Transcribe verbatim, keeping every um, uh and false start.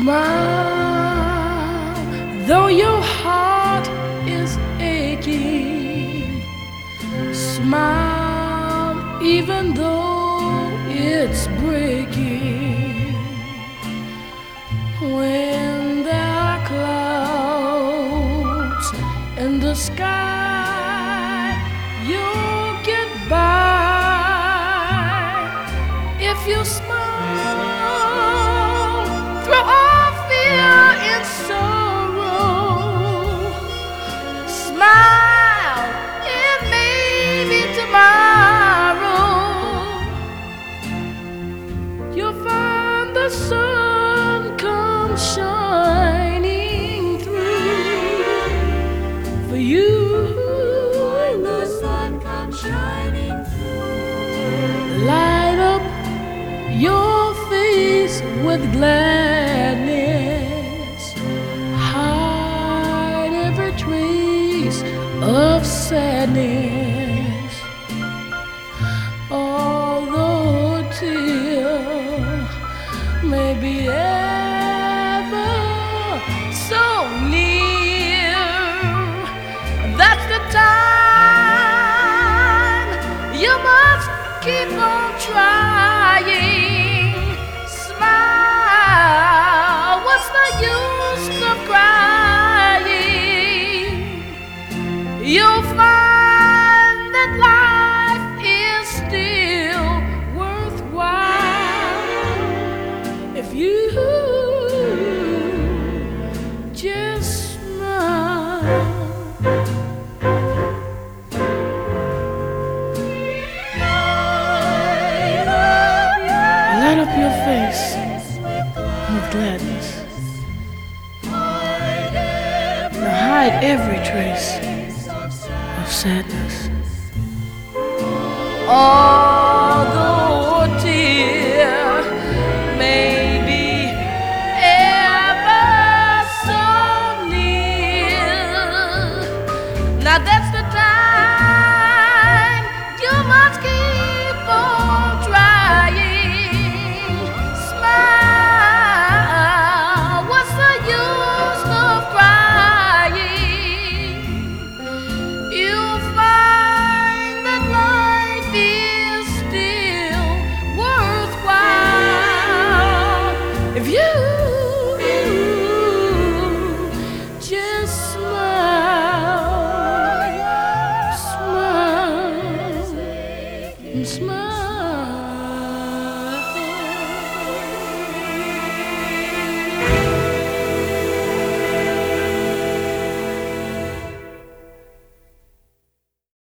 Smile, though your heart is aching. Smile, even though it's breaking. When there are clouds in the sky, you'll get by if you smile through all fear and sorrow. Smile, it may be tomorrow. You'll find the sun come shining through for you. When the sun comes shining through, Light up your face with gladness. Hide every trace of sadness. Although a tear may be ever so near, that's the time you must keep on trying. Smile, what's the use of crying? You'll find that life is still worthwhile if you just smile. Light up your face with gladness. Now hide every trace of sadness. Oh.